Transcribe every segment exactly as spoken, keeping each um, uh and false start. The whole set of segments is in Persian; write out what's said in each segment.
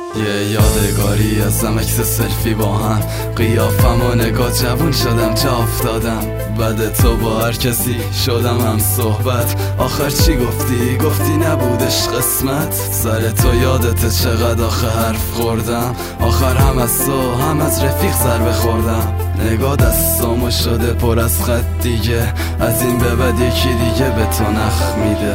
یه یادگاری ازم عکس سلفی با هم، قیافم و نگاه جوون شدم جا افتادم. بعد تو با هر کسی شدم هم صحبت. آخر چی گفتی؟ گفتی نبودش قسمت. سر تو یادت چقدر آخه حرف خوردم. آخر هم از تو هم از رفیق ضربه خوردم. نگاه دستامو شده پر از خط دیگه، از این به بعد یکی دیگه به تو نخ میده.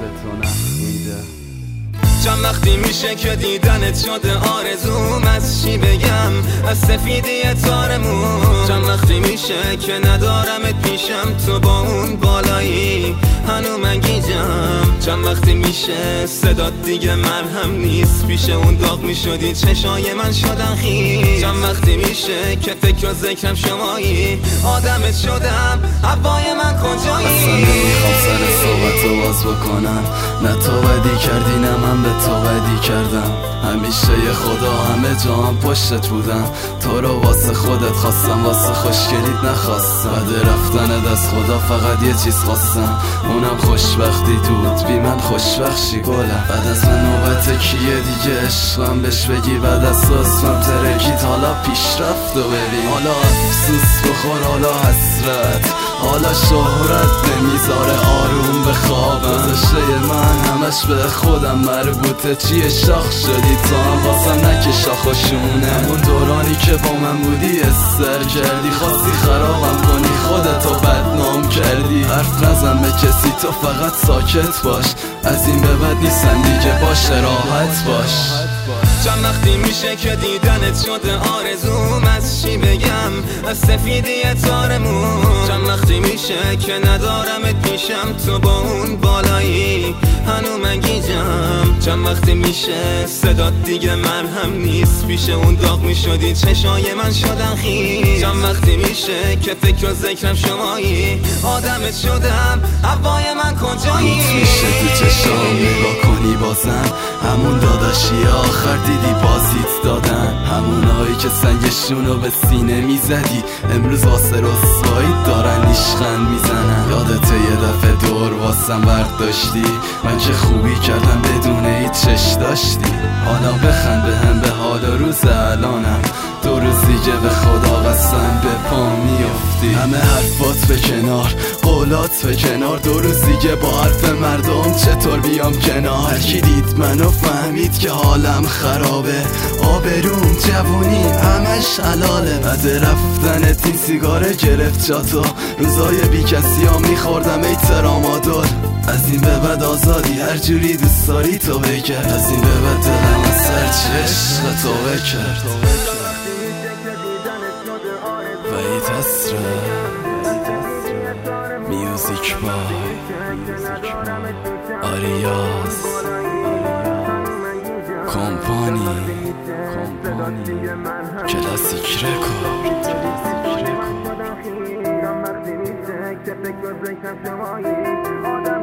چند وقتی میشه که دیدنت شده آرزوم، از چی بگم از سفیدی تارمون. چند وقتی میشه که ندارمت پیشم، تو با اون بالایی هنو من گیجم. چند وقتی میشه صدات دیگه مرهم نیست، پیش اون داغ میشدی چشای من شدن خیز. چند وقتی میشه که فکر و ذکرم شمایی، آدمت شدم هوای من کجایی؟ اصلا نمیخوام سر صحبتو باز بکنم، نه تو بدی کردی نه من به تو بدی کردم. همیشه یه خدا همه جا هم پشتت بودم. تو رو واسه خودت خواستم، واسه خوشگلیت نخواستم. بعد رفتنت از خدا فقط یه چیز خواستم، اونم خوشبختی دود بی من خوشبخشی گلم. بعد از من نوبت کیه دیگه عشقم بهش بگی؟ بعد از تو اسمم ترکید، حالا پیشرفت و ببین. حالا افسوس بخور، حالا حسرت، حالا شهرت نمیذاره آروم بخوابم. گذشته من همش به خودم مربوطه، چیه شاخ شدی تو هم واسم نکه شاخ و شونه. همون دورانی که با من بودی استر کردی، خواستی خرابم کنی خودتو بدنام کردی. حرف نزن به کسی، تو فقط ساکت باش، از این به بعد نیستن دیگه، باشه راحت باش. چند وقتی میشه که دیدنت شده آرزوم، از چی بگم از سفیدی تارمون. چند وقتی میشه که ندارمت پیشم، تو با اون بالایی هنو من گیجم. چند وقتی میشه صدات دیگه مرهم نیست، پیش اون داغ میشدی چشای من شدن خیز. چند وقتی میشه که فکر و ذکرم شمایی، آدمت شدم هوای من کجایی؟ میشه تو چشام نگاه کنی بازم، همون داداشی آخر دیدی بازیت دادن. همونایی که سنگشونو به سینه میزدی، امروز واسه رسوایی دارن نیشخند میزنن. یادت یه دفعه دور واسم برداشتی، من که خوبی کردم بدون هیچ چش داشتی. حالا بخند به هم به حال و روز الانم، دو روز دیگه به خدا قسم به پا میافتی. همه حرفات به کنار، قولات به کنار، دو روز دیگه با حرف مردم چطور بیام کنار. هرکی دید منو فهمید که حالم خرابه، آبروم جوونیم همش حلاله. بعد رفتنت این سیگاره گرفت جاتو، روزای بی کسی ها میخوردم احترامادار. از این به بعد آزادی، هر جوری دوست داری تو بکرد. از این به بعد دلم از سر چشق تو بکرد. وحید حسرت، میوزیک بای آریاز، کمپانی کلاسیک رکورد.